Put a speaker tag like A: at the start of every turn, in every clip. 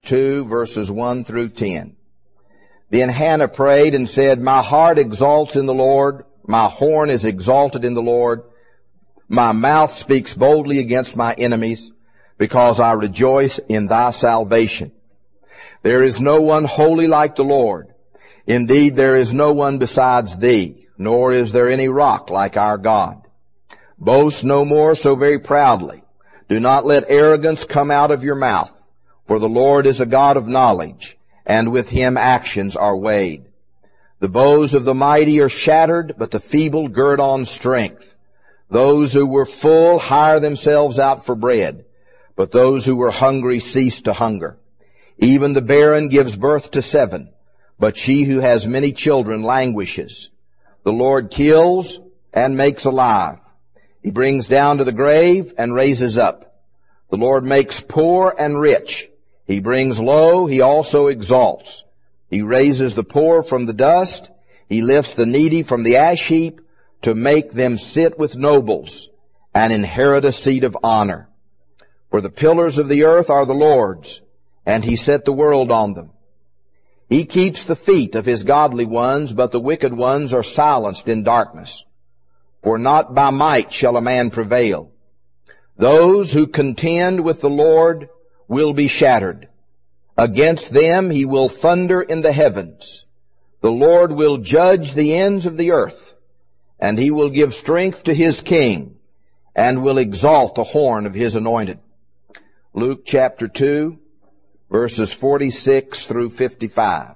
A: 2, verses 1 through 10. Then Hannah prayed and said, My heart exalts in the Lord. My horn is exalted in the Lord. My mouth speaks boldly against my enemies, because I rejoice in thy salvation. There is no one holy like the Lord. Indeed, there is no one besides thee, nor is there any rock like our God. Boast no more so very proudly. Do not let arrogance come out of your mouth, for the Lord is a God of knowledge, and with him actions are weighed. The bows of the mighty are shattered, but the feeble gird on strength. Those who were full hire themselves out for bread, but those who were hungry cease to hunger. Even the barren gives birth to 7, but she who has many children languishes. The Lord kills and makes alive. He brings down to the grave and raises up. The Lord makes poor and rich. He brings low, he also exalts. He raises the poor from the dust. He lifts the needy from the ash heap to make them sit with nobles and inherit a seat of honor. For the pillars of the earth are the Lord's, and he set the world on them. He keeps the feet of his godly ones, but the wicked ones are silenced in darkness. For not by might shall a man prevail. Those who contend with the Lord will be shattered. Against them he will thunder in the heavens. The Lord will judge the ends of the earth, and he will give strength to his king, and will exalt the horn of his anointed. Luke chapter 2, verses 46 through 55.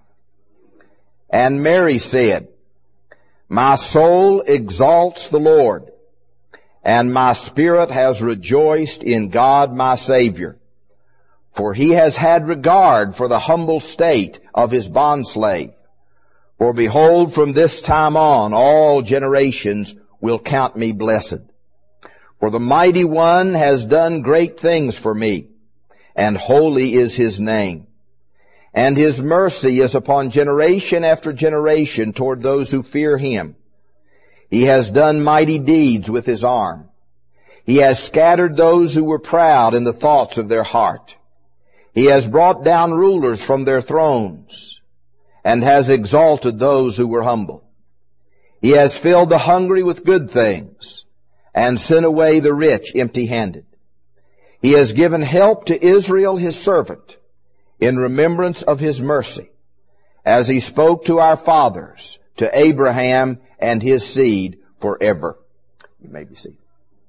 A: And Mary said, My soul exalts the Lord, and my spirit has rejoiced in God my Savior. For he has had regard for the humble state of his bondslave. For behold, from this time on, all generations will count me blessed. For the mighty one has done great things for me, and holy is his name. And his mercy is upon generation after generation toward those who fear him. He has done mighty deeds with his arm. He has scattered those who were proud in the thoughts of their heart. He has brought down rulers from their thrones, and has exalted those who were humble. He has filled the hungry with good things, and sent away the rich empty-handed. He has given help to Israel his servant, in remembrance of his mercy, as he spoke to our fathers, to Abraham and his seed forever. You may be seated.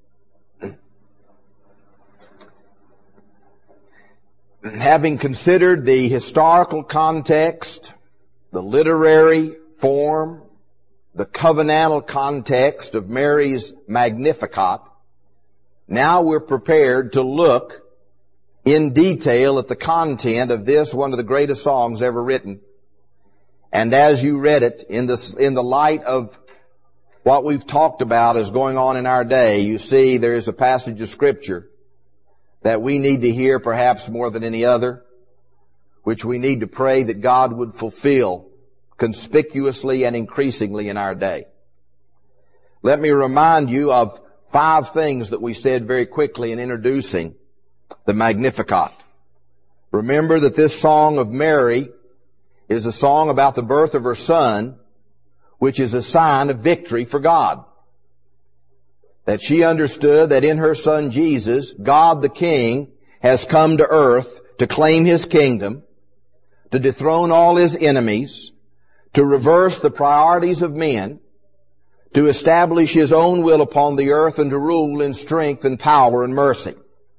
A: Having considered the historical context, the literary form, the covenantal context of Mary's Magnificat, now we're prepared to look in detail at the content of this, one of the greatest songs ever written. And as you read it, in the light of what we've talked about as going on in our day, you see there is a passage of Scripture that we need to hear perhaps more than any other, which we need to pray that God would fulfill conspicuously and increasingly in our day. Let me remind you of 5 things that we said very quickly in introducing the Magnificat. Remember that this song of Mary is a song about the birth of her son, which is a sign of victory for God. That she understood that in her son Jesus, God the King has come to earth to claim his kingdom, to dethrone all his enemies, to reverse the priorities of men, to establish his own will upon the earth, and to rule in strength and power and mercy.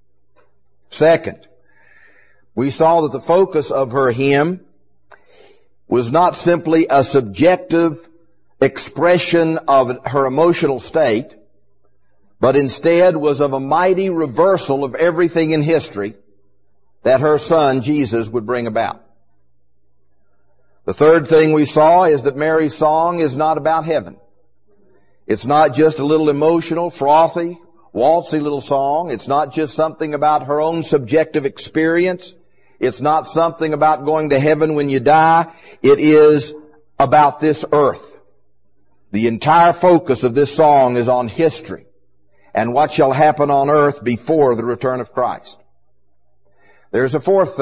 A: Second, we saw that the focus of her hymn was not simply a subjective expression of her emotional state, but instead was of a mighty reversal of everything in history that her son Jesus would bring about. The third thing we saw is that Mary's song is not about heaven. It's not just a little emotional, frothy, waltzy little song. It's not just something about her own subjective experience. It's not something about going to heaven when you die. It is about this earth. The entire focus of this song is on history and what shall happen on earth before the return of Christ. There's a fourth thing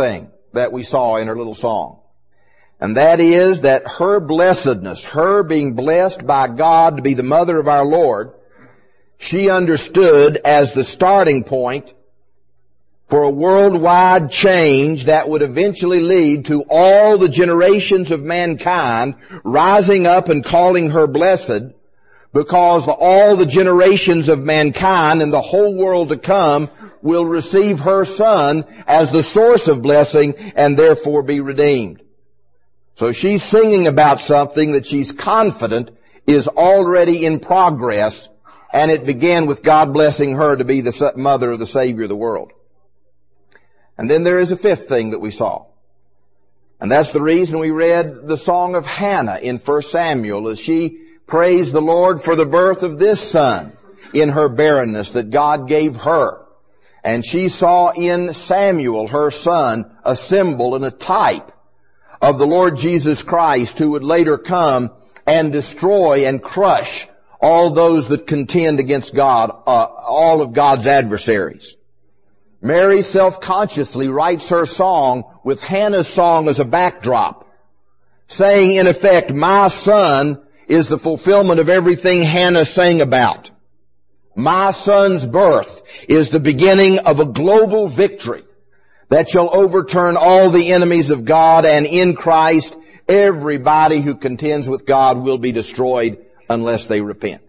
A: that we saw in her little song. And that is that her blessedness, her being blessed by God to be the mother of our Lord, she understood as the starting point for a worldwide change that would eventually lead to all the generations of mankind rising up and calling her blessed, because all the generations of mankind and the whole world to come will receive her Son as the source of blessing and therefore be redeemed. So she's singing about something that she's confident is already in progress, and it began with God blessing her to be the mother of the Savior of the world. And then there is a fifth thing that we saw. And that's the reason we read the song of Hannah in 1 Samuel as she praised the Lord for the birth of this son in her barrenness that God gave her. And she saw in Samuel, her son, a symbol and a type of the Lord Jesus Christ, who would later come and destroy and crush all those that contend against God, all of God's adversaries. Mary self-consciously writes her song with Hannah's song as a backdrop, saying in effect, my son is the fulfillment of everything Hannah sang about. My son's birth is the beginning of a global victory that shall overturn all the enemies of God, and in Christ, everybody who contends with God will be destroyed unless they repent.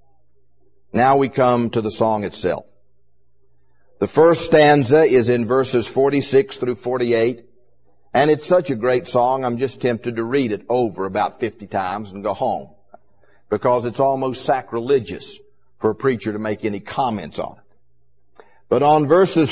A: Now we come to the song itself. The first stanza is in verses 46 through 48, and it's such a great song, I'm just tempted to read it over about 50 times and go home, because it's almost sacrilegious for a preacher to make any comments on it. But on verses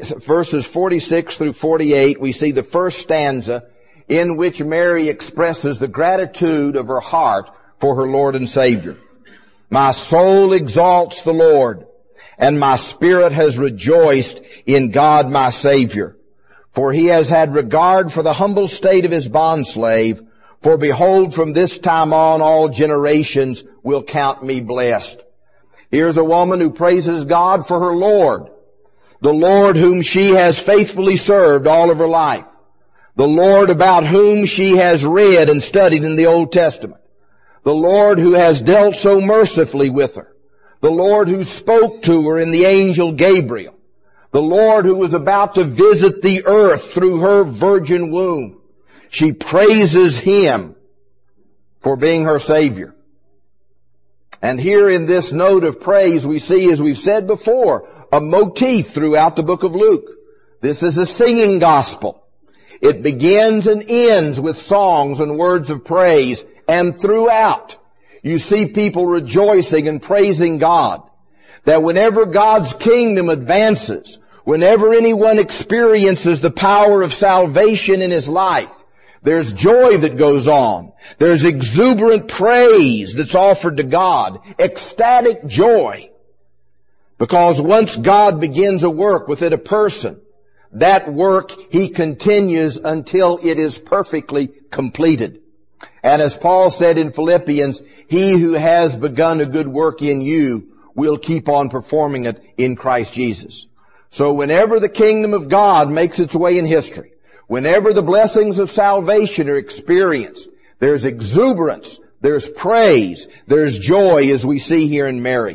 A: 46 through 48, we see the first stanza in which Mary expresses the gratitude of her heart for her Lord and Savior. My soul exalts the Lord, and my spirit has rejoiced in God my Savior. For he has had regard for the humble state of his bondslave. For behold, from this time on all generations will count me blessed. Here's a woman who praises God for her Lord, the Lord whom she has faithfully served all of her life, the Lord about whom she has read and studied in the Old Testament, the Lord who has dealt so mercifully with her, the Lord who spoke to her in the angel Gabriel, the Lord who was about to visit the earth through her virgin womb. She praises Him for being her Savior. And here in this note of praise we see, as we've said before, a motif throughout the book of Luke. This is a singing gospel. It begins and ends with songs and words of praise, and throughout you see people rejoicing and praising God. That whenever God's kingdom advances, whenever anyone experiences the power of salvation in his life, there's joy that goes on. There's exuberant praise that's offered to God. Ecstatic joy. Because once God begins a work within a person, that work He continues until it is perfectly completed. And as Paul said in Philippians, he who has begun a good work in you will keep on performing it in Christ Jesus. So whenever the kingdom of God makes its way in history, whenever the blessings of salvation are experienced, there's exuberance, there's praise, there's joy, as we see here in Mary.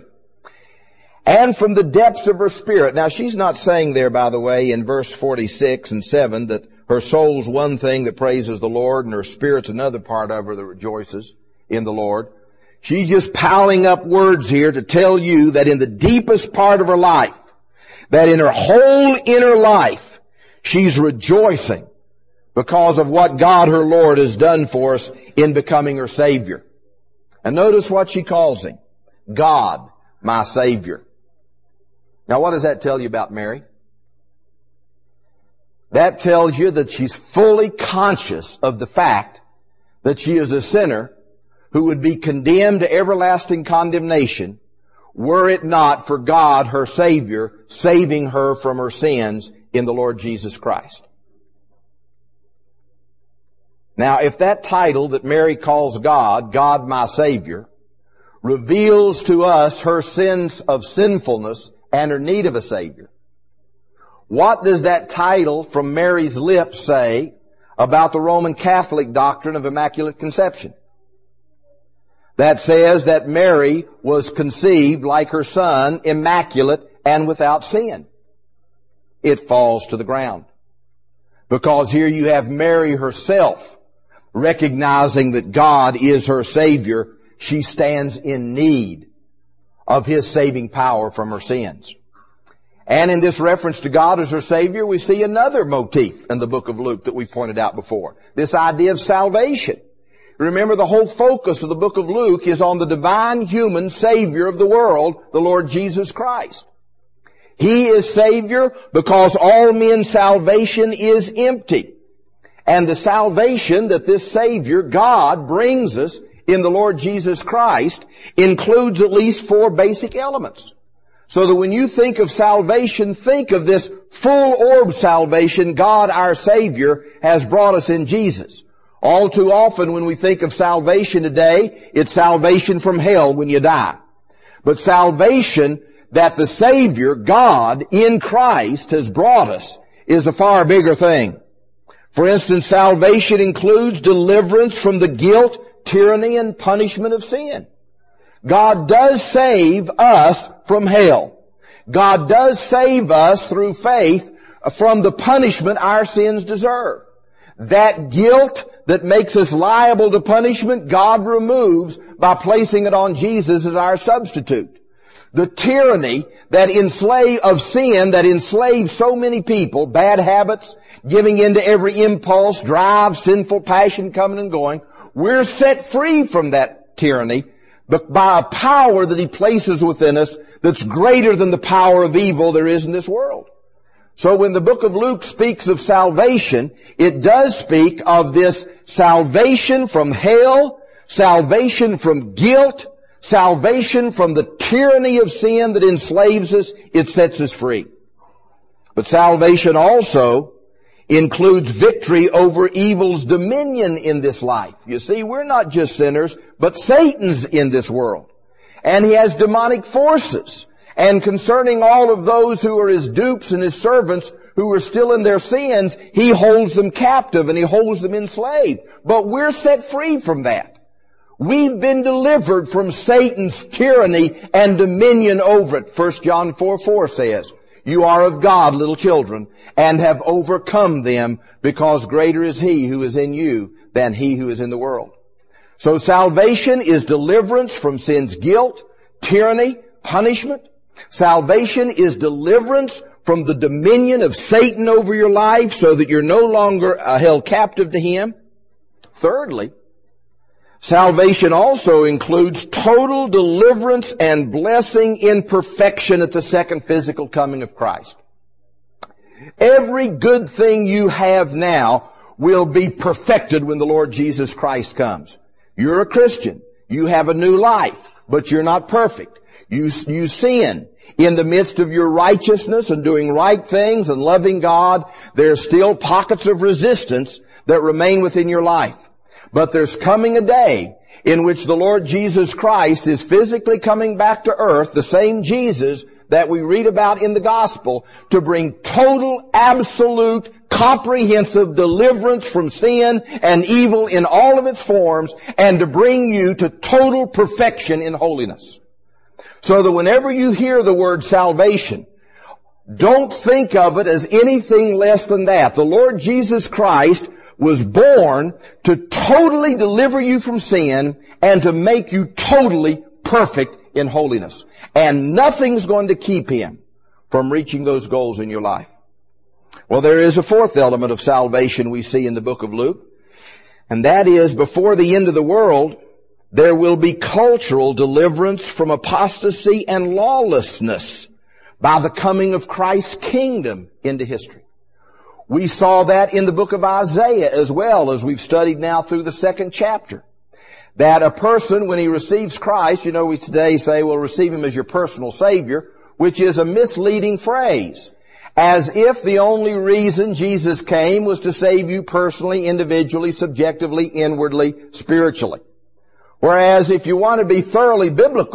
A: And from the depths of her spirit. Now she's not saying there, by the way, in verse 46 and 7 that her soul's one thing that praises the Lord and her spirit's another part of her that rejoices in the Lord. She's just piling up words here to tell you that in the deepest part of her life, that in her whole inner life, she's rejoicing because of what God her Lord has done for us in becoming her Savior. And notice what she calls Him. God, my Savior. Now what does that tell you about Mary? That tells you that she's fully conscious of the fact that she is a sinner who would be condemned to everlasting condemnation were it not for God, her Savior, saving her from her sins in the Lord Jesus Christ. Now, if that title that Mary calls God, God my Savior, reveals to us her sins of sinfulness and her need of a Savior, What does that title from Mary's lips say about the Roman Catholic doctrine of Immaculate Conception? That says that Mary was conceived like her Son, immaculate and without sin. It falls to the ground. Because here you have Mary herself recognizing that God is her Savior. She stands in need of His saving power from her sins. And in this reference to God as her Savior, we see another motif in the book of Luke that we pointed out before. This idea of salvation. Remember, the whole focus of the book of Luke is on the divine human Savior of the world, the Lord Jesus Christ. He is Savior because all men's salvation is empty. And the salvation that this Savior, God, brings us in the Lord Jesus Christ includes at least 4 basic elements. So that when you think of salvation, think of this full orb salvation God, our Savior, has brought us in Jesus. All too often when we think of salvation today, it's salvation from hell when you die. But salvation that the Savior, God, in Christ has brought us is a far bigger thing. For instance, salvation includes deliverance from the guilt, tyranny, and punishment of sin. God does save us from hell. God does save us through faith from the punishment our sins deserve. That guilt that makes us liable to punishment, God removes by placing it on Jesus as our substitute. The tyranny that of sin that enslaves so many people, bad habits, giving in to every impulse, drive, sinful passion coming and going, we're set free from that tyranny but by a power that He places within us that's greater than the power of evil there is in this world. So when the book of Luke speaks of salvation, it does speak of this salvation from hell, salvation from guilt, salvation from the tyranny of sin that enslaves us. It sets us free. But salvation also includes victory over evil's dominion in this life. You see, we're not just sinners, but Satan's in this world. And he has demonic forces. And concerning all of those who are His dupes and His servants who are still in their sins, He holds them captive and He holds them enslaved. But we're set free from that. We've been delivered from Satan's tyranny and dominion over it. 1 John 4:4 says, "You are of God, little children, and have overcome them, because greater is He who is in you than he who is in the world." So salvation is deliverance from sin's guilt, tyranny, punishment. Salvation is deliverance from the dominion of Satan over your life so that you're no longer held captive to him. Thirdly, salvation also includes total deliverance and blessing in perfection at the second physical coming of Christ. Every good thing you have now will be perfected when the Lord Jesus Christ comes. You're a Christian. You have a new life, but you're not perfect. You sin. In the midst of your righteousness and doing right things and loving God, there's still pockets of resistance that remain within your life. But there's coming a day in which the Lord Jesus Christ is physically coming back to earth, the same Jesus that we read about in the gospel, to bring total, absolute, comprehensive deliverance from sin and evil in all of its forms, and to bring you to total perfection in holiness. So that whenever you hear the word salvation, don't think of it as anything less than that. The Lord Jesus Christ was born to totally deliver you from sin and to make you totally perfect in holiness. And nothing's going to keep Him from reaching those goals in your life. Well, there is a fourth element of salvation we see in the book of Luke, and that is before the end of the world, there will be cultural deliverance from apostasy and lawlessness by the coming of Christ's kingdom into history. We saw that in the book of Isaiah as well, as we've studied now through the second chapter. That a person, when he receives Christ, we today say, well, receive Him as your personal Savior, which is a misleading phrase. As if the only reason Jesus came was to save you personally, individually, subjectively, inwardly, spiritually. Whereas if you want to be thoroughly biblical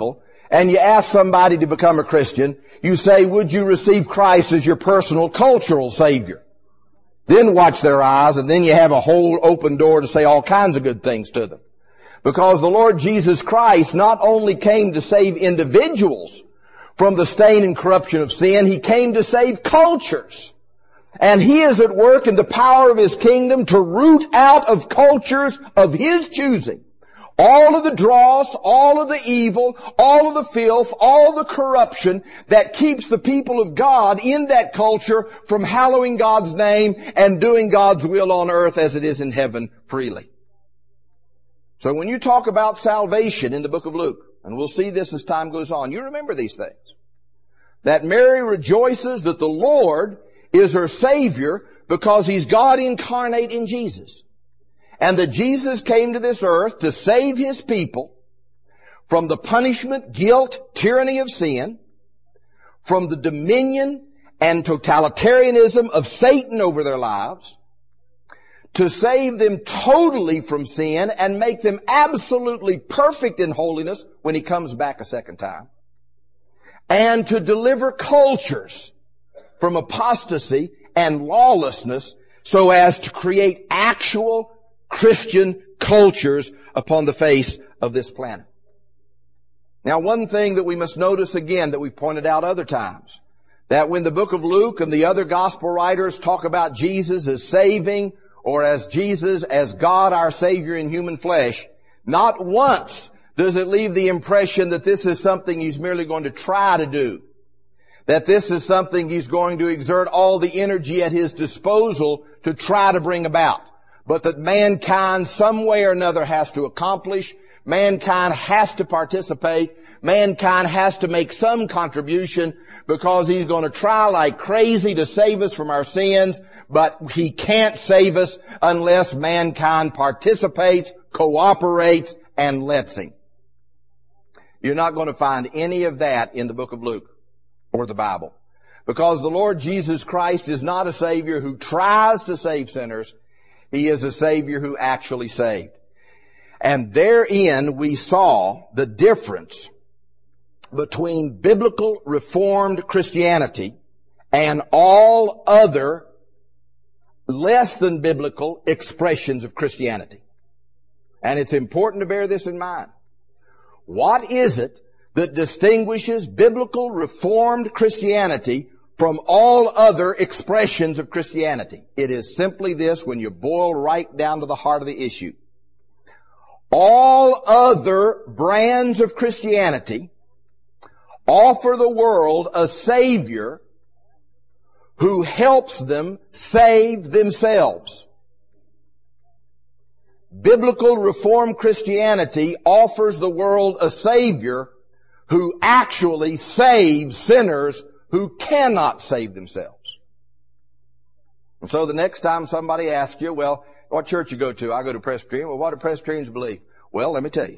A: and you ask somebody to become a Christian, you say, would you receive Christ as your personal cultural Savior? Then watch their eyes, and then you have a whole open door to say all kinds of good things to them. Because the Lord Jesus Christ not only came to save individuals from the stain and corruption of sin, He came to save cultures. And He is at work in the power of His kingdom to root out of cultures of His choosing all of the dross, all of the evil, all of the filth, all the corruption that keeps the people of God in that culture from hallowing God's name and doing God's will on earth as it is in heaven freely. So when you talk about salvation in the book of Luke, and we'll see this as time goes on, you remember these things. That Mary rejoices that the Lord is her Savior because He's God incarnate in Jesus. And that Jesus came to this earth to save His people from the punishment, guilt, tyranny of sin, from the dominion and totalitarianism of Satan over their lives, to save them totally from sin and make them absolutely perfect in holiness when He comes back a second time, and to deliver cultures from apostasy and lawlessness so as to create actual Christian cultures upon the face of this planet. Now, one thing that we must notice again that we've pointed out other times, that when the book of Luke and the other gospel writers talk about Jesus as saving or as Jesus as God our Savior in human flesh, not once does it leave the impression that this is something He's merely going to try to do, that this is something He's going to exert all the energy at His disposal to try to bring about, but that mankind some way or another has to accomplish, mankind has to participate, mankind has to make some contribution because He's going to try like crazy to save us from our sins, but He can't save us unless mankind participates, cooperates, and lets Him. You're not going to find any of that in the book of Luke or the Bible, because the Lord Jesus Christ is not a Savior who tries to save sinners. He is a Savior who actually saved. And therein we saw the difference between biblical Reformed Christianity and all other less than biblical expressions of Christianity. And it's important to bear this in mind. What is it that distinguishes biblical Reformed Christianity from all other expressions of Christianity? It is simply this, when you boil right down to the heart of the issue. All other brands of Christianity offer the world a Savior who helps them save themselves. Biblical Reformed Christianity offers the world a Savior who actually saves sinners who cannot save themselves. And so the next time somebody asks you, well, what church you go to? I go to Presbyterian. Well, what do Presbyterians believe? Well, let me tell you.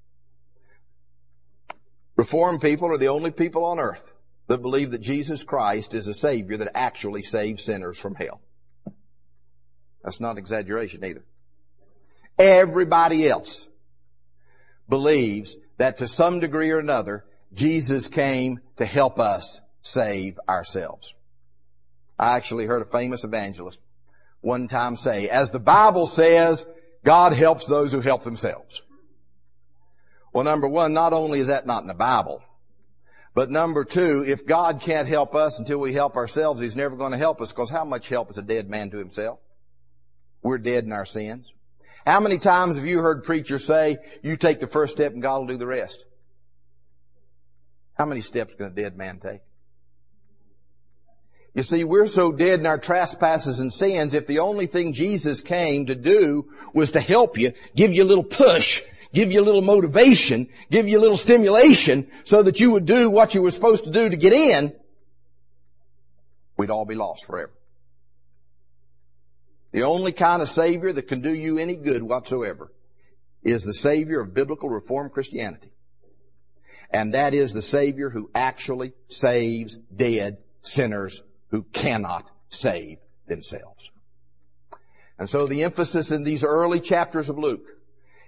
A: Reformed people are the only people on earth that believe that Jesus Christ is a Savior that actually saves sinners from hell. That's not exaggeration either. Everybody else believes that to some degree or another, Jesus came to help us save ourselves. I actually heard a famous evangelist one time say, as the Bible says, God helps those who help themselves. Well, number one, not only is that not in the Bible, but number two, if God can't help us until we help ourselves, He's never going to help us, because how much help is a dead man to himself? We're dead in our sins. How many times have you heard preachers say, you take the first step and God will do the rest? How many steps can a dead man take? You see, we're so dead in our trespasses and sins, if the only thing Jesus came to do was to help you, give you a little push, give you a little motivation, give you a little stimulation so that you would do what you were supposed to do to get in, we'd all be lost forever. The only kind of Savior that can do you any good whatsoever is the Savior of biblical Reformed Christianity. And that is the Savior who actually saves dead sinners who cannot save themselves. And so the emphasis in these early chapters of Luke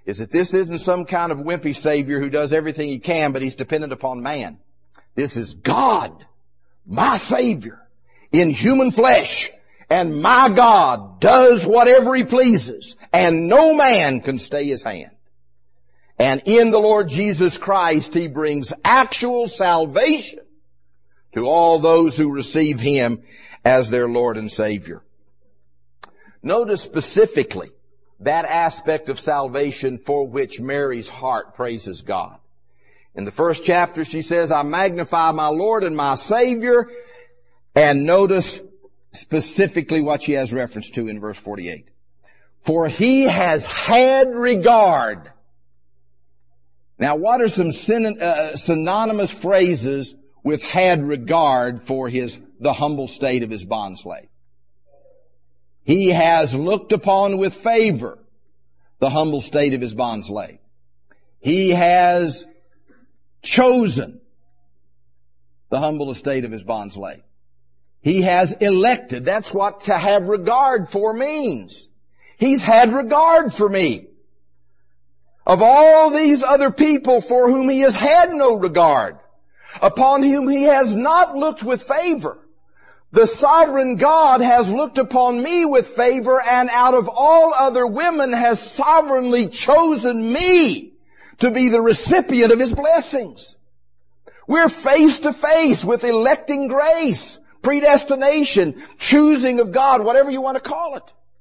A: is that this isn't some kind of wimpy Savior who does everything He can, but He's dependent upon man. This is God, my Savior, in human flesh. And my God does whatever He pleases, and no man can stay His hand. And in the Lord Jesus Christ, He brings actual salvation to all those who receive Him as their Lord and Savior. Notice specifically that aspect of salvation for which Mary's heart praises God. In the first chapter she says, I magnify my Lord and my Savior. And notice specifically what she has reference to in verse 48. For He has had regard. Now what are some synonymous phrases with had regard for the humble state of His bondslave? He has looked upon with favor the humble state of His bondslave. He has chosen the humble estate of His bondslave. He has elected. That's what to have regard for means. He's had regard for me. Of all these other people for whom He has had no regard, upon whom He has not looked with favor, the sovereign God has looked upon me with favor, and out of all other women has sovereignly chosen me to be the recipient of His blessings. We're face to face with electing grace, predestination, choosing of God, whatever you want to call it.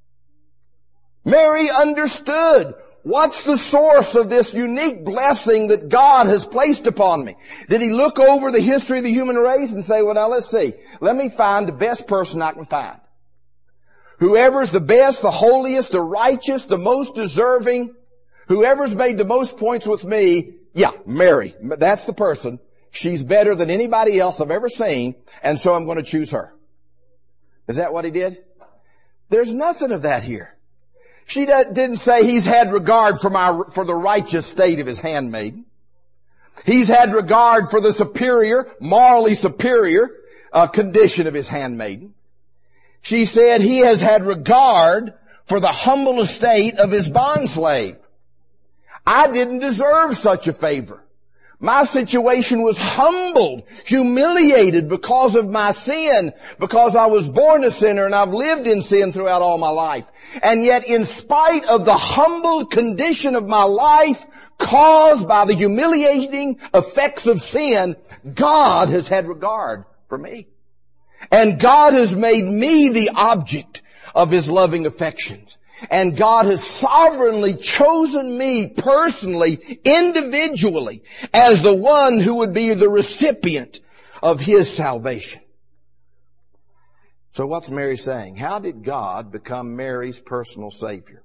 A: Mary understood. What's the source of this unique blessing that God has placed upon me? Did He look over the history of the human race and say, well, now let's see. Let me find the best person I can find. Whoever's the best, the holiest, the righteous, the most deserving, whoever's made the most points with me, yeah, Mary. That's the person. She's better than anybody else I've ever seen, and so I'm going to choose her. Is that what He did? There's nothing of that here. She didn't say He's had regard for the righteous state of His handmaiden. He's had regard for the superior, morally superior condition of His handmaiden. She said He has had regard for the humble estate of His bondslave. I didn't deserve such a favor. My situation was humbled, humiliated because of my sin, because I was born a sinner and I've lived in sin throughout all my life. And yet in spite of the humble condition of my life caused by the humiliating effects of sin, God has had regard for me. And God has made me the object of His loving affections. And God has sovereignly chosen me personally, individually, as the one who would be the recipient of His salvation. So what's Mary saying? How did God become Mary's personal Savior?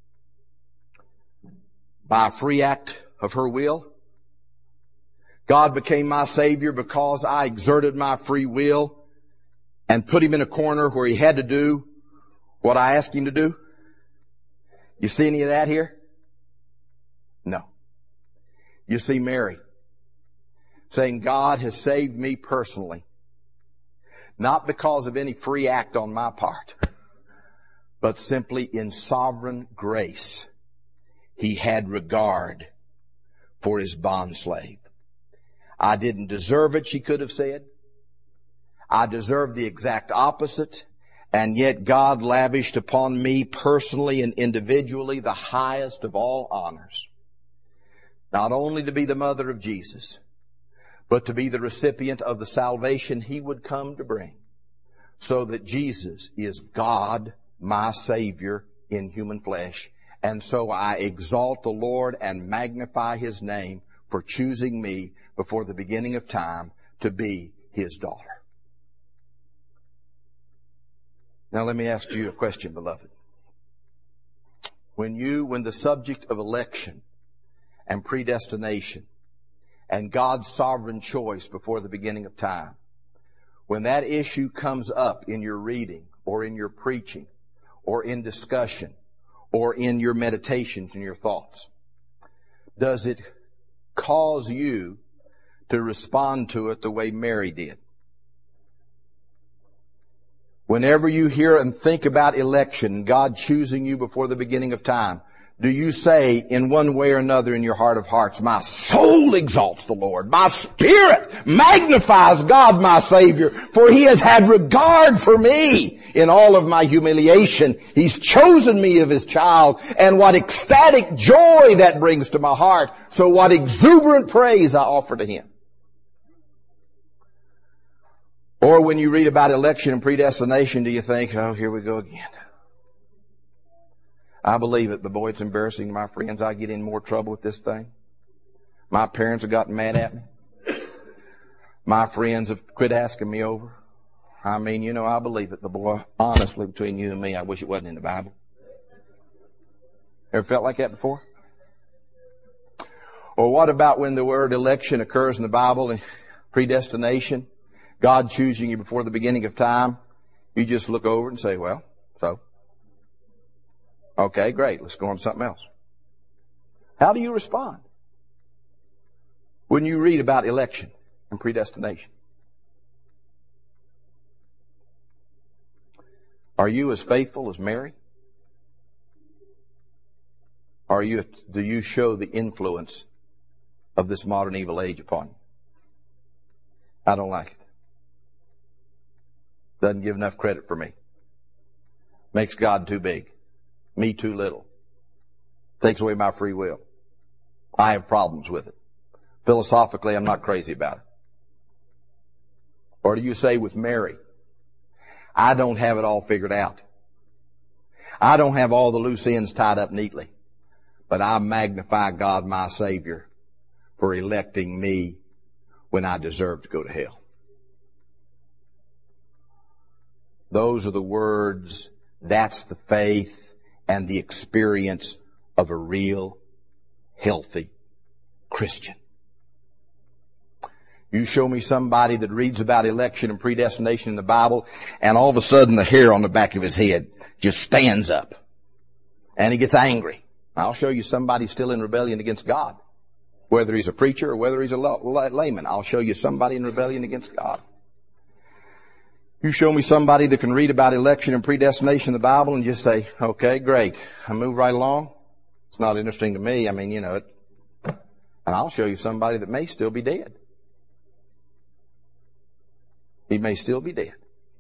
A: By a free act of her will? God became my Savior because I exerted my free will and put Him in a corner where He had to do what I asked Him to do? You see any of that here? No. You see Mary saying, God has saved me personally, not because of any free act on my part, but simply in sovereign grace. He had regard for His bondslave. I didn't deserve it, she could have said. I deserved the exact opposite. And yet God lavished upon me personally and individually the highest of all honors. Not only to be the mother of Jesus, but to be the recipient of the salvation He would come to bring. So that Jesus is God, my Savior in human flesh. And so I exalt the Lord and magnify His name for choosing me before the beginning of time to be His daughter. Now let me ask you a question, beloved. When the subject of election and predestination and God's sovereign choice before the beginning of time, when that issue comes up in your reading or in your preaching or in discussion or in your meditations and your thoughts, does it cause you to respond to it the way Mary did? Whenever you hear and think about election, God choosing you before the beginning of time, do you say in one way or another in your heart of hearts, my soul exalts the Lord, my spirit magnifies God my Savior, for He has had regard for me in all of my humiliation. He's chosen me of His child, and what ecstatic joy that brings to my heart. So what exuberant praise I offer to Him. Or when you read about election and predestination, do you think, oh, here we go again. I believe it, but boy, it's embarrassing to my friends. I get in more trouble with this thing. My parents have gotten mad at me. My friends have quit asking me over. I mean, you know, I believe it, but boy, honestly, between you and me, I wish it wasn't in the Bible. Ever felt like that before? Or what about when the word election occurs in the Bible and predestination? God choosing you before the beginning of time. You just look over and say, well, so. Okay, great. Let's go on to something else. How do you respond when you read about election and predestination? Are you as faithful as Mary? Do you show the influence of this modern evil age upon you? I don't like it. Doesn't give enough credit for me. Makes God too big. Me too little. Takes away my free will. I have problems with it. Philosophically, I'm not crazy about it. Or do you say with Mary, I don't have it all figured out. I don't have all the loose ends tied up neatly. But I magnify God my Savior for electing me when I deserve to go to hell. Those are the words, that's the faith and the experience of a real, healthy Christian. You show me somebody that reads about election and predestination in the Bible, and all of a sudden the hair on the back of his head just stands up. And he gets angry. I'll show you somebody still in rebellion against God. Whether he's a preacher or whether he's a layman, I'll show you somebody in rebellion against God. You show me somebody that can read about election and predestination in the Bible and just say, okay, great. I move right along. It's not interesting to me. I mean, you know it. And I'll show you somebody that may still be dead. He may still be dead.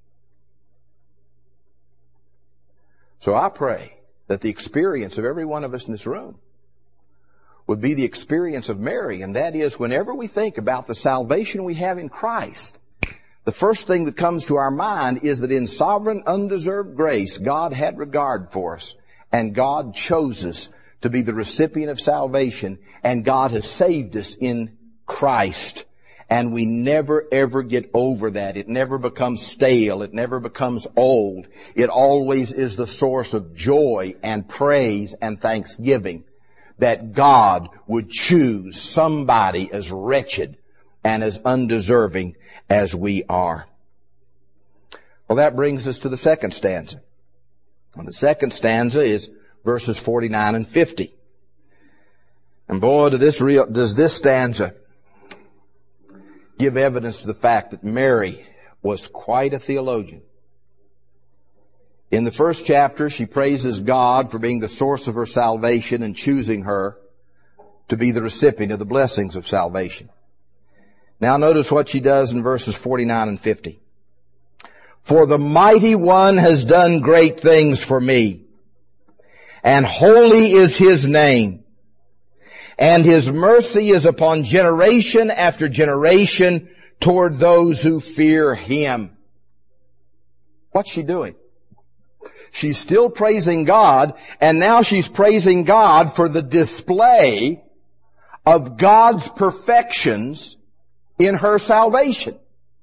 A: So I pray that the experience of every one of us in this room would be the experience of Mary, and that is whenever we think about the salvation we have in Christ, the first thing that comes to our mind is that in sovereign, undeserved grace, God had regard for us, and God chose us to be the recipient of salvation, and God has saved us in Christ. And we never ever get over that. It never becomes stale. It never becomes old. It always is the source of joy and praise and thanksgiving that God would choose somebody as wretched and as undeserving as we are. Well, that brings us to the second stanza. And the second stanza is verses 49 and 50. And boy, does this stanza give evidence to the fact that Mary was quite a theologian. In the first chapter, she praises God for being the source of her salvation and choosing her to be the recipient of the blessings of salvation. Now notice what she does in verses 49 and 50. For the mighty one has done great things for me, and holy is his name, and his mercy is upon generation after generation toward those who fear him. What's she doing? She's still praising God, and now she's praising God for the display of God's perfections in her salvation.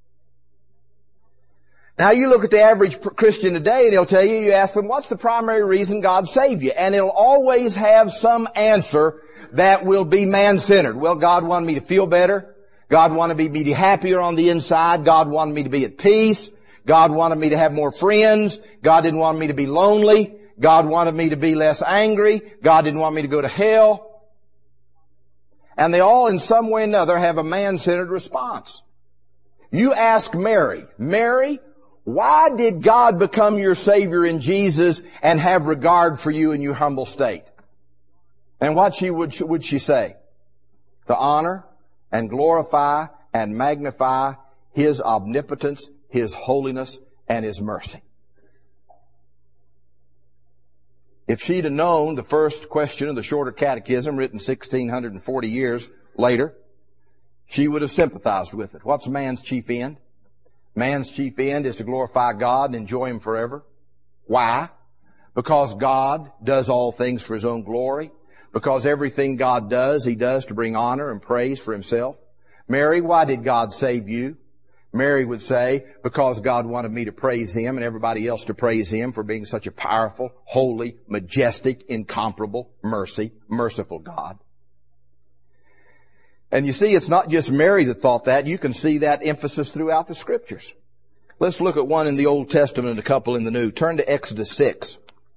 A: Now you look at the average Christian today and he'll tell you, you ask them, what's the primary reason God saved you? And it'll always have some answer that will be man-centered. Well, God wanted me to feel better. God wanted me to be happier on the inside. God wanted me to be at peace. God wanted me to have more friends. God didn't want me to be lonely. God wanted me to be less angry. God didn't want me to go to hell. And they all in some way or another have a man-centered response. You ask Mary, why did God become your Savior in Jesus and have regard for you in your humble state? And what would she say? To honor and glorify and magnify His omnipotence, His holiness, and His mercy. If she'd have known the first question of the Shorter Catechism, written 1640 years later, she would have sympathized with it. What's man's chief end? Man's chief end is to glorify God and enjoy Him forever. Why? Because God does all things for His own glory. Because everything God does, He does to bring honor and praise for Himself. Mary, why did God save you? Mary would say, because God wanted me to praise Him and everybody else to praise Him for being such a powerful, holy, majestic, incomparable, merciful God. And you see, it's not just Mary that thought that. You can see that emphasis throughout the Scriptures. Let's look at one in the Old Testament and a couple in the New. Turn to Exodus 6.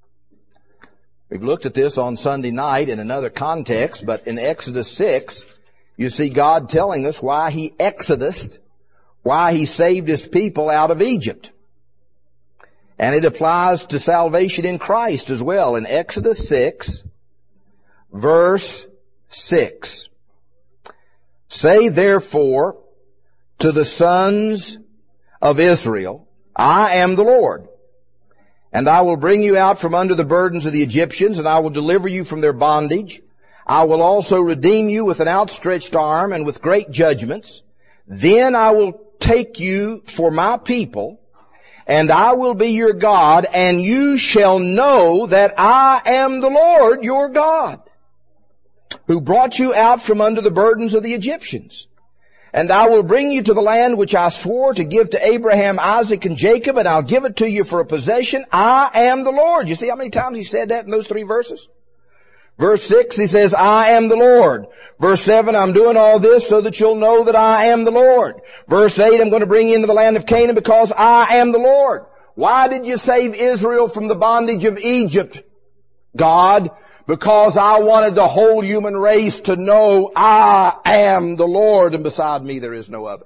A: We've looked at this on Sunday night in another context, but in Exodus 6, you see God telling us why He exodused, why He saved His people out of Egypt. And it applies to salvation in Christ as well. In Exodus 6, verse 6. Say therefore to the sons of Israel, I am the Lord. And I will bring you out from under the burdens of the Egyptians, and I will deliver you from their bondage. I will also redeem you with an outstretched arm and with great judgments. Then I will take you for my people, and I will be your God, and you shall know that I am the Lord your God, who brought you out from under the burdens of the Egyptians. And I will bring you to the land which I swore to give to Abraham, Isaac, and Jacob, and I'll give it to you for a possession. I am the Lord. You see how many times He said that in those 3 verses? Verse 6, He says, I am the Lord. Verse 7, I'm doing all this so that you'll know that I am the Lord. Verse 8, I'm going to bring you into the land of Canaan because I am the Lord. Why did you save Israel from the bondage of Egypt, God? Because I wanted the whole human race to know I am the Lord, and beside me there is no other.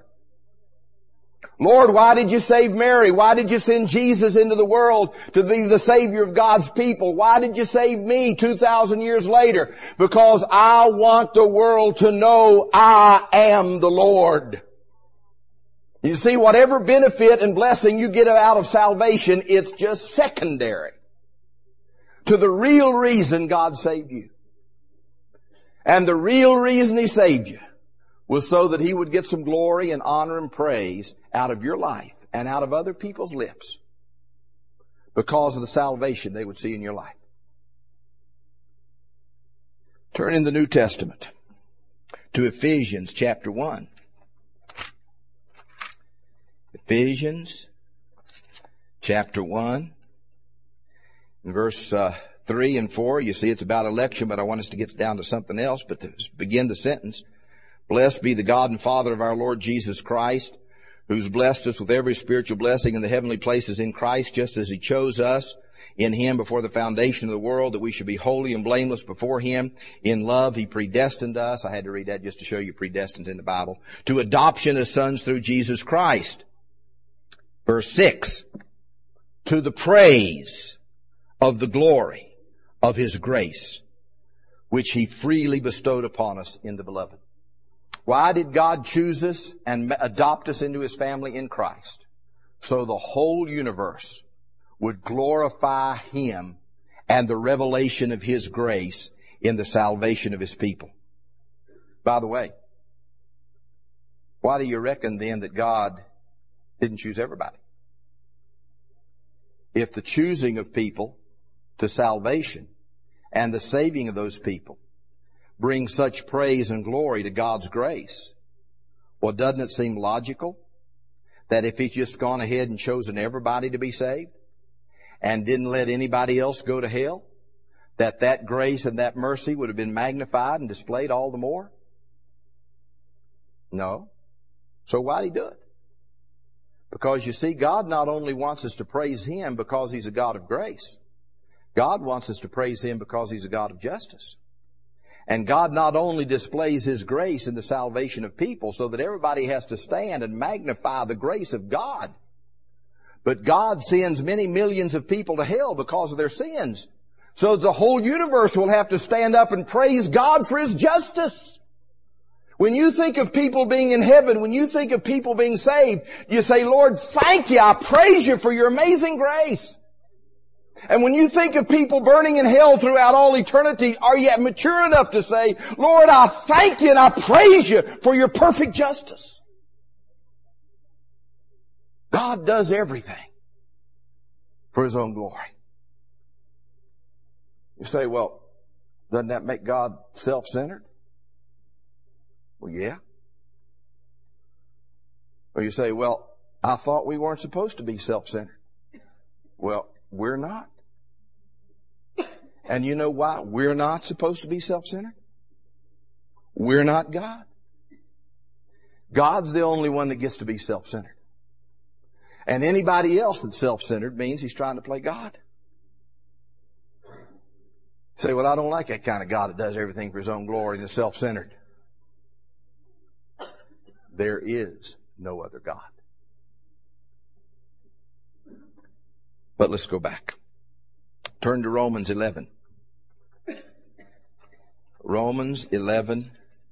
A: Lord, why did you save Mary? Why did you send Jesus into the world to be the Savior of God's people? Why did you save me 2,000 years later? Because I want the world to know I am the Lord. You see, whatever benefit and blessing you get out of salvation, it's just secondary to the real reason God saved you. And the real reason He saved you was so that He would get some glory and honor and praise out of your life and out of other people's lips because of the salvation they would see in your life. Turn in the New Testament to Ephesians chapter 1. Ephesians chapter 1. In verse 3 and 4, you see it's about election, but I want us to get down to something else. But to begin the sentence, blessed be the God and Father of our Lord Jesus Christ, who's blessed us with every spiritual blessing in the heavenly places in Christ, just as He chose us in Him before the foundation of the world, that we should be holy and blameless before Him. In love, He predestined us. I had to read that just to show you predestined in the Bible. To adoption as sons through Jesus Christ. Verse 6, to the praise of the glory of His grace, which He freely bestowed upon us in the Beloved. Why did God choose us and adopt us into His family in Christ? So the whole universe would glorify Him and the revelation of His grace in the salvation of His people. By the way, why do you reckon then that God didn't choose everybody? If the choosing of people to salvation and the saving of those people bring such praise and glory to God's grace, well, doesn't it seem logical that if He's just gone ahead and chosen everybody to be saved and didn't let anybody else go to hell, that grace and that mercy would have been magnified and displayed all the more? No. So why'd He do it? Because you see, God not only wants us to praise Him because He's a God of grace, God wants us to praise Him because He's a God of justice. And God not only displays His grace in the salvation of people so that everybody has to stand and magnify the grace of God, but God sends many millions of people to hell because of their sins, So the whole universe will have to stand up and praise God for His justice. When you think of people being in heaven, when you think of people being saved, you say, Lord, thank you. I praise you for your amazing grace. And when you think of people burning in hell throughout all eternity, are you mature enough to say, Lord, I thank you and I praise you for your perfect justice? God does everything for His own glory. You say, well, doesn't that make God self-centered? Well, yeah. Or you say, well, I thought we weren't supposed to be self-centered. Well, we're not. And you know why we're not supposed to be self-centered? We're not God. God's the only one that gets to be self-centered. And anybody else that's self-centered means he's trying to play God. You say, well, I don't like that kind of God that does everything for His own glory and is self-centered. There is no other God. But let's go back. Turn to Romans 11. Romans 11.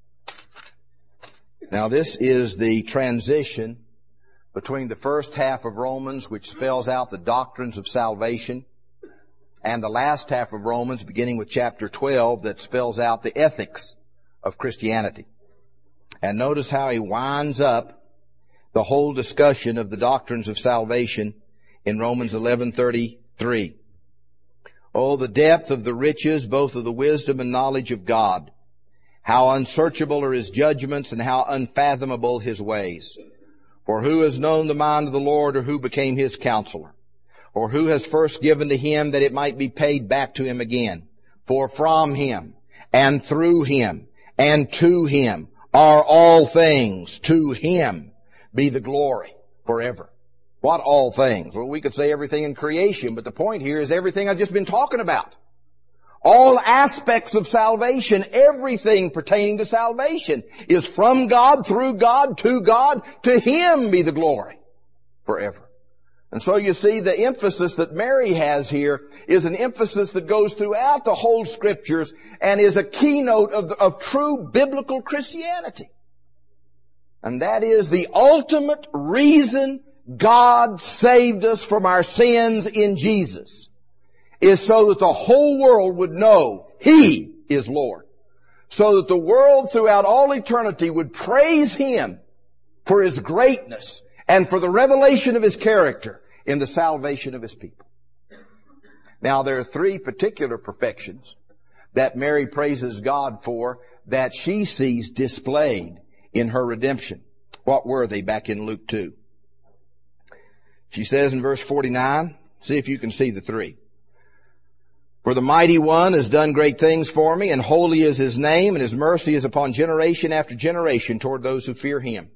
A: Now this is the transition between the first half of Romans, which spells out the doctrines of salvation, and the last half of Romans, beginning with chapter 12, that spells out the ethics of Christianity. And notice how he winds up the whole discussion of the doctrines of salvation in Romans 11:33. Oh, the depth of the riches, both of the wisdom and knowledge of God. How unsearchable are His judgments and how unfathomable His ways. For who has known the mind of the Lord, or who became His counselor? Or who has first given to Him that it might be paid back to Him again? For from Him and through Him and to Him are all things. To Him be the glory forever. What all things? Well, we could say everything in creation, but the point here is everything I've just been talking about. All aspects of salvation, everything pertaining to salvation is from God, through God, to Him be the glory forever. And so you see the emphasis that Mary has here is an emphasis that goes throughout the whole Scriptures and is a keynote of true biblical Christianity. And that is the ultimate reason God saved us from our sins in Jesus is so that the whole world would know He is Lord. So that the world throughout all eternity would praise Him for His greatness and for the revelation of His character in the salvation of His people. Now there are three particular perfections that Mary praises God for that she sees displayed in her redemption. What were they back in Luke 2? She says in verse 49, see if you can see the three. For the Mighty One has done great things for me, and holy is His name, and His mercy is upon generation after generation toward those who fear Him.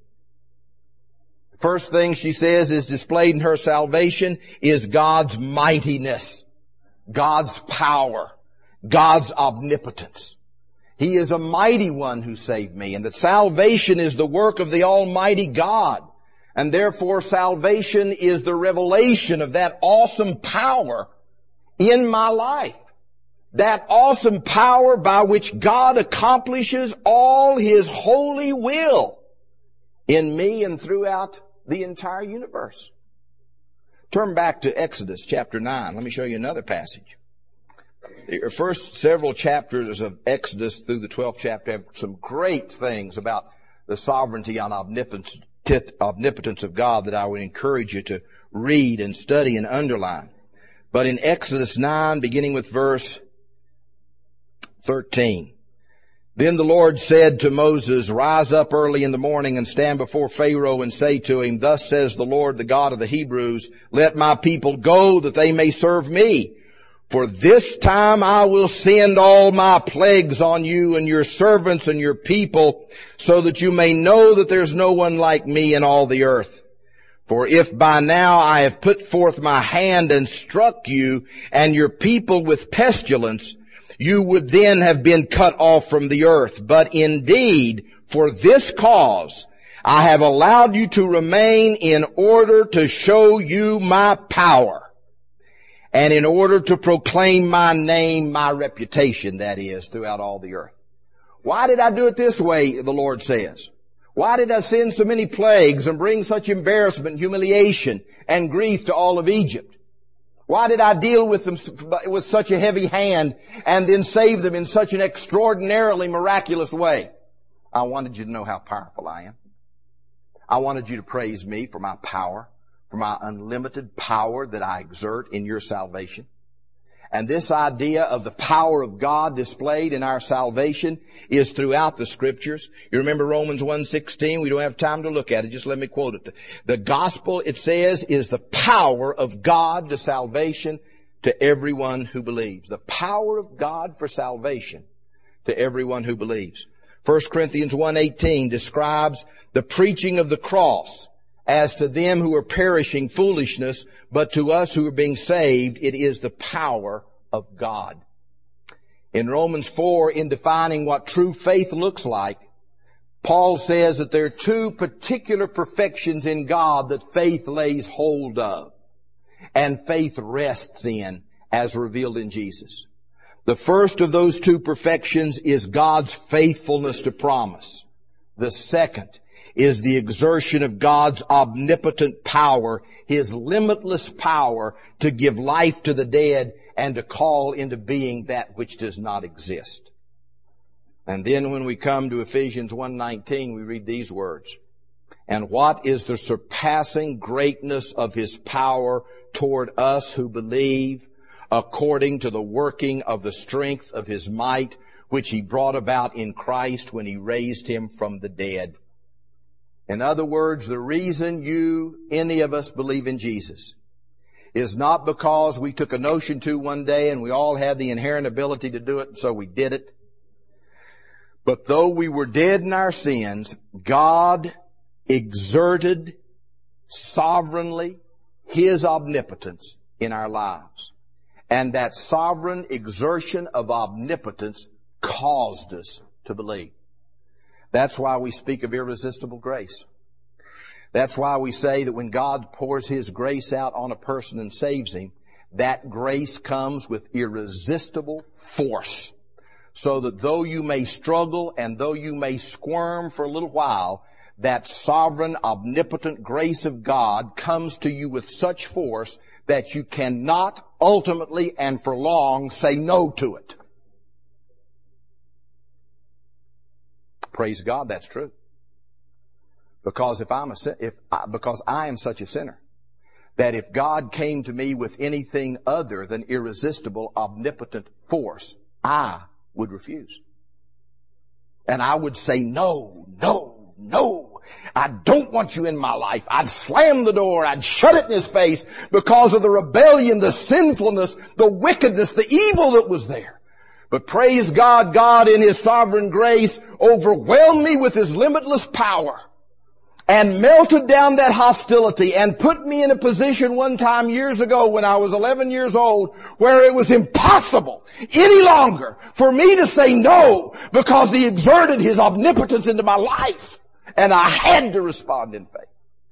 A: The first thing she says is displayed in her salvation is God's mightiness, God's power, God's omnipotence. He is a mighty one who saved me, and that salvation is the work of the Almighty God. And therefore salvation is the revelation of that awesome power in my life. That awesome power by which God accomplishes all His holy will in me and throughout the entire universe. Turn back to Exodus chapter 9. Let me show you another passage. The first several chapters of Exodus through the 12th chapter have some great things about the sovereignty and omnipotence of God that I would encourage you to read and study and underline. But in Exodus 9, beginning with verse 13, then the Lord said to Moses, rise up early in the morning and stand before Pharaoh and say to him, thus says the Lord, the God of the Hebrews, let my people go that they may serve me. For this time I will send all my plagues on you and your servants and your people, so that you may know that there's no one like me in all the earth. For if by now I have put forth my hand and struck you and your people with pestilence, you would then have been cut off from the earth. But indeed, for this cause, I have allowed you to remain in order to show you my power and in order to proclaim my name, my reputation, that is, throughout all the earth. Why did I do it this way, the Lord says? Why did I send so many plagues and bring such embarrassment, humiliation, and grief to all of Egypt? Why did I deal with them with such a heavy hand and then save them in such an extraordinarily miraculous way? I wanted you to know how powerful I am. I wanted you to praise me for my power, for my unlimited power that I exert in your salvation. And this idea of the power of God displayed in our salvation is throughout the Scriptures. You remember Romans 1:16? We don't have time to look at it. Just let me quote it. The gospel, it says, is the power of God to salvation to everyone who believes. The power of God for salvation to everyone who believes. 1 Corinthians 1:18 describes the preaching of the cross as to them who are perishing foolishness, but to us who are being saved, it is the power of God. In Romans 4, in defining what true faith looks like, Paul says that there are two particular perfections in God that faith lays hold of, and faith rests in, as revealed in Jesus. The first of those two perfections is God's faithfulness to promise. The second is the exertion of God's omnipotent power, His limitless power to give life to the dead and to call into being that which does not exist. And then when we come to Ephesians 1:19, we read these words. And what is the surpassing greatness of His power toward us who believe, according to the working of the strength of His might, which He brought about in Christ when He raised Him from the dead. In other words, the reason any of us believe in Jesus is not because we took a notion to one day and we all had the inherent ability to do it, so we did it. But though we were dead in our sins, God exerted sovereignly His omnipotence in our lives. And that sovereign exertion of omnipotence caused us to believe. That's why we speak of irresistible grace. That's why we say that when God pours His grace out on a person and saves him, that grace comes with irresistible force. So that though you may struggle and though you may squirm for a little while, that sovereign, omnipotent grace of God comes to you with such force that you cannot ultimately and for long say no to it. Praise God, that's true. Because because I am such a sinner, that if God came to me with anything other than irresistible, omnipotent force, I would refuse. And I would say, no, no, no. I don't want you in my life. I'd slam the door. I'd shut it in his face because of the rebellion, the sinfulness, the wickedness, the evil that was there. But praise God, God in His sovereign grace overwhelmed me with His limitless power and melted down that hostility and put me in a position one time years ago when I was 11 years old where it was impossible any longer for me to say no because He exerted His omnipotence into my life. And I had to respond in faith.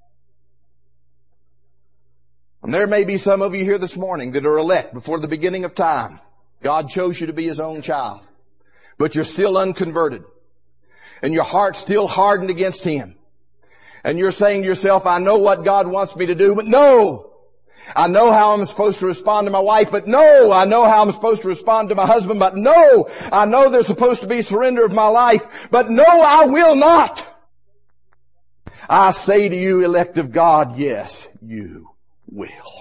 A: And there may be some of you here this morning that are elect before the beginning of time. God chose you to be His own child. But you're still unconverted. And your heart's still hardened against Him. And you're saying to yourself, I know what God wants me to do, but no. I know how I'm supposed to respond to my wife, but no. I know how I'm supposed to respond to my husband, but no. I know there's supposed to be surrender of my life, but no, I will not. I say to you, elect of God, yes, you will.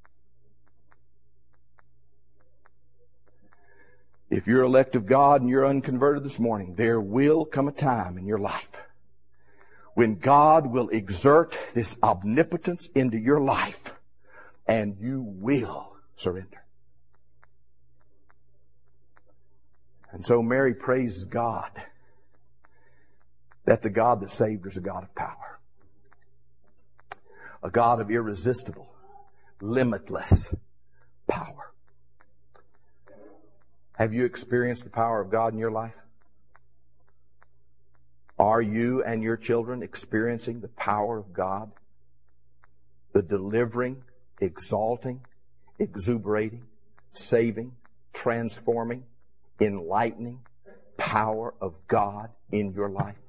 A: If you're elect of God and you're unconverted this morning, there will come a time in your life when God will exert this omnipotence into your life and you will surrender. And so Mary praises God that the God that saved her is a God of power. A God of irresistible, limitless power. Have you experienced the power of God in your life? Are you and your children experiencing the power of God? The delivering, exalting, exuberating, saving, transforming, enlightening power of God in your life?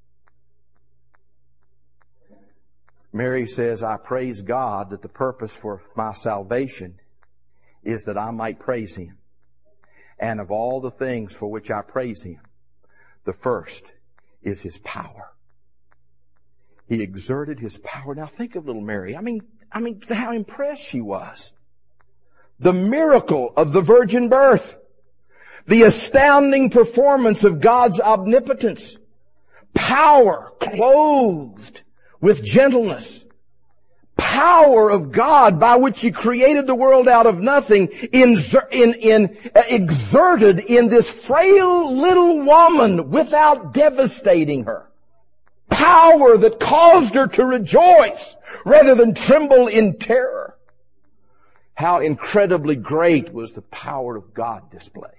A: Mary says, I praise God that the purpose for my salvation is that I might praise Him. And of all the things for which I praise Him, the first is His power. He exerted His power. Now think of little Mary. I mean, how impressed she was. The miracle of the virgin birth. The astounding performance of God's omnipotence. Power clothed with gentleness. Power of God by which He created the world out of nothing, exerted in this frail little woman without devastating her. Power that caused her to rejoice rather than tremble in terror. How incredibly great was the power of God displayed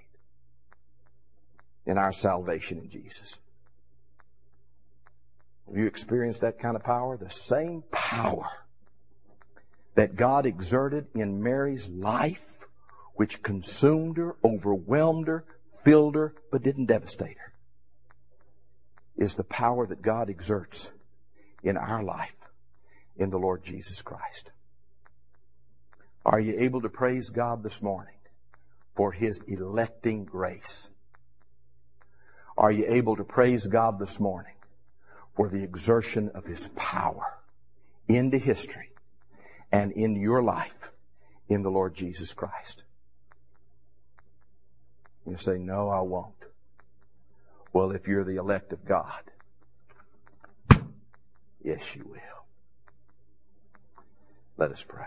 A: in our salvation in Jesus. Have you experienced that kind of power? The same power that God exerted in Mary's life, which consumed her, overwhelmed her, filled her, but didn't devastate her, is the power that God exerts in our life in the Lord Jesus Christ. Are you able to praise God this morning for His electing grace? Are you able to praise God this morning for the exertion of His power into history and in your life in the Lord Jesus Christ? You say, no, I won't. Well, if you're the elect of God, yes, you will. Let us pray.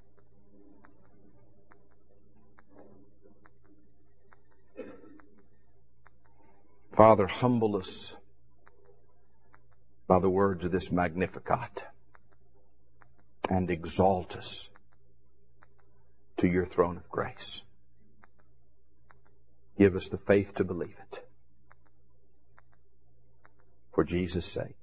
A: Father, humble us by the words of this Magnificat and exalt us to your throne of grace. Give us the faith to believe it. For Jesus' sake.